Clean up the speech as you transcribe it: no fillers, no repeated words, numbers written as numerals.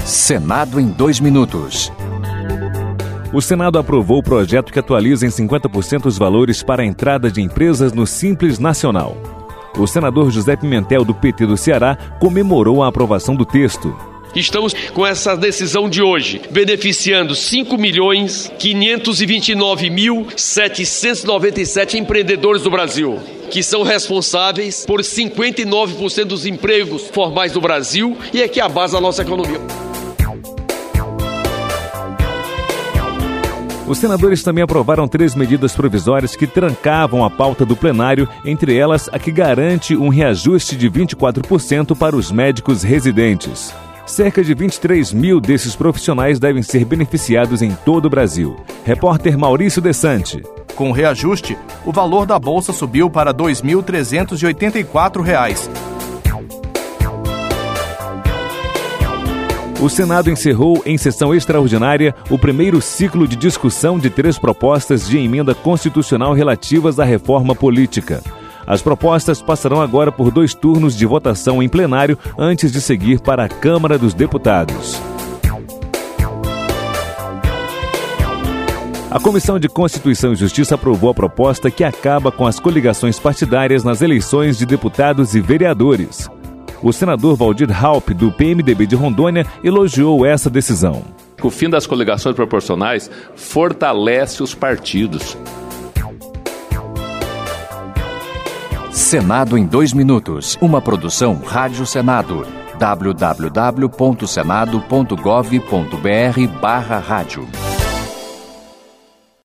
Senado em 2 minutos. O Senado aprovou o projeto que atualiza em 50% os valores para a entrada de empresas no Simples Nacional. O senador José Pimentel, do PT do Ceará, comemorou a aprovação do texto. Estamos com essa decisão de hoje, beneficiando 5.529.797 empreendedores do Brasil, que são responsáveis por 59% dos empregos formais do Brasil e é que é a base da nossa economia. Os senadores também aprovaram 3 medidas provisórias que trancavam a pauta do plenário, entre elas a que garante um reajuste de 24% para os médicos residentes. Cerca de 23 mil desses profissionais devem ser beneficiados em todo o Brasil. Repórter Maurício Desante. Com o reajuste, o valor da bolsa subiu para R$ 2.384. O Senado encerrou, em sessão extraordinária, o primeiro ciclo de discussão de 3 propostas de emenda constitucional relativas à reforma política. As propostas passarão agora por 2 turnos de votação em plenário antes de seguir para a Câmara dos Deputados. A Comissão de Constituição e Justiça aprovou a proposta que acaba com as coligações partidárias nas eleições de deputados e vereadores. O senador Valdir Raupp, do PMDB de Rondônia, elogiou essa decisão. O fim das coligações proporcionais fortalece os partidos. Senado em 2 minutos. Uma produção Rádio Senado. www.senado.gov.br/rádio